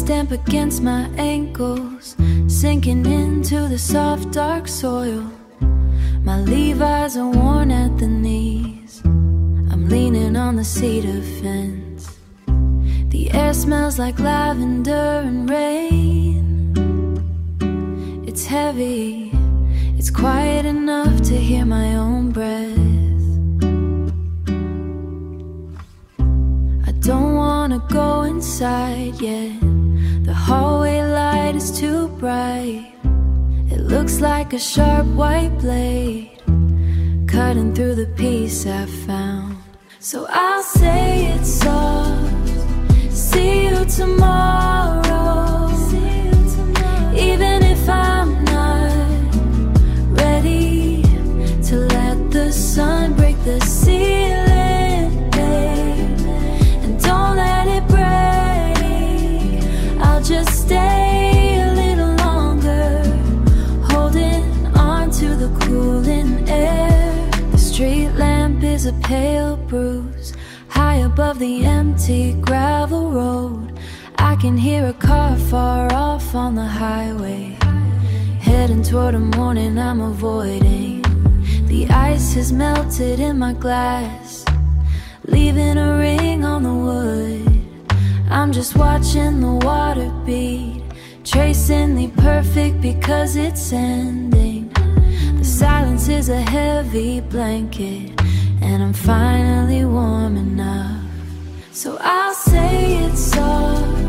stamp against my ankles, sinking into the soft dark soil. My Levi's are worn at the knees. I'm leaning on the cedar fence. The air smells like lavender and rain. It's heavy, it's quiet enough to hear my own breath. I don't wanna go inside yet. The hallway light is too bright. It looks like a sharp white blade cutting through the peace I found. So I'll say it soft. See you tomorrow. Even if I'm not ready to let the sun break the ceiling, babe, and don't let it break. I'll just stay a little longer, holding on to the cooling air. The street lamp is a pale bruise high above the empty gravel road. I can hear a car far off on the highway, heading toward a morning I'm avoiding. The ice has melted in my glass, leaving a ring on the wood. I'm just watching the water beat, tracing the perfect because it's ending. The silence is a heavy blanket, and I'm finally warm enough. So I'll say it soft.